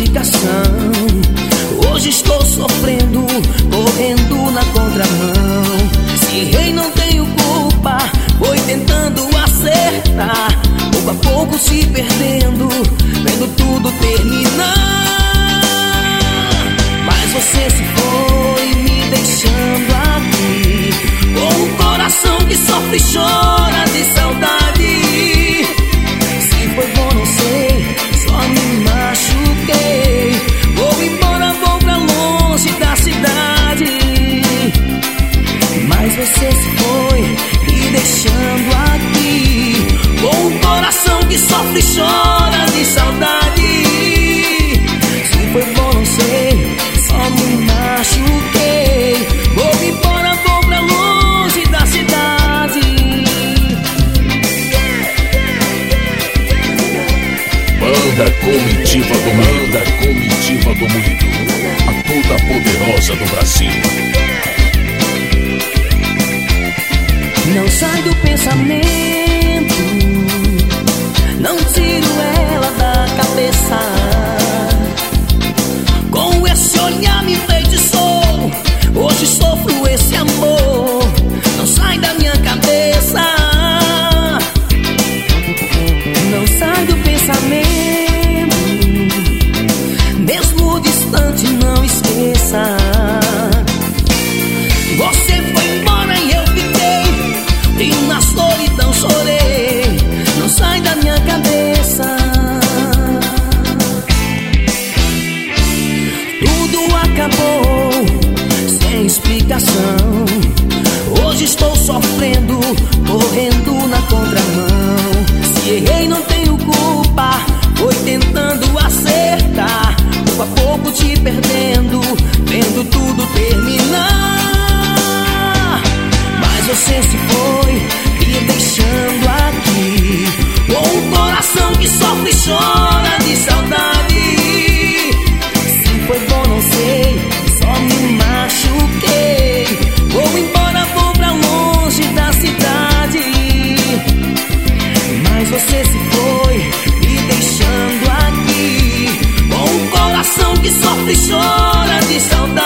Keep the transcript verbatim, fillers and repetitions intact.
explicação. Hoje estou sofrendo, correndo na contramão. Se errei não tenho culpa, foi tentando acertar, pouco a pouco se perdendo, vendo tudo terminar. Mas você se foi, me deixando aqui, com um coração que sofre e chora de saudade. Se foi bom não sei, só me machuquei. Vou embora, vou pra longe da cidade. Mas você se foi, me deixando aqui, com um coração que sofre e chora de saudade. Se foi bom não sei, só me machuquei. Vou embora, vou pra longe da cidade. Banda Comitiva do Banda Comitiva do Moído, a toda poderosa do Brasil. Não sai do pensamento, não tiro ela da cabeça. Com esse olhar me enfeitiçou, hoje sofro esse amor, não sai da minha cabeça. Não sai do pensamento, mesmo distante não esqueça. Você foi embora e eu fiquei, e na solidão chorei, não sai da minha cabeça. Tudo acabou, sem explicação. Hoje estou sofrendo, correndo na contramão. Se errei não tenho culpa, foi tentando acertar, pouco a pouco te perdendo, vendo tudo terminar. Mas você se foi, me deixando aqui, com um coração que sofre e chora de saudade. Se foi bom não sei, só me machuquei. Vou embora, vou pra longe da cidade. Mas você se foi, me deixando aqui, com um coração que sofre e chora de saudade.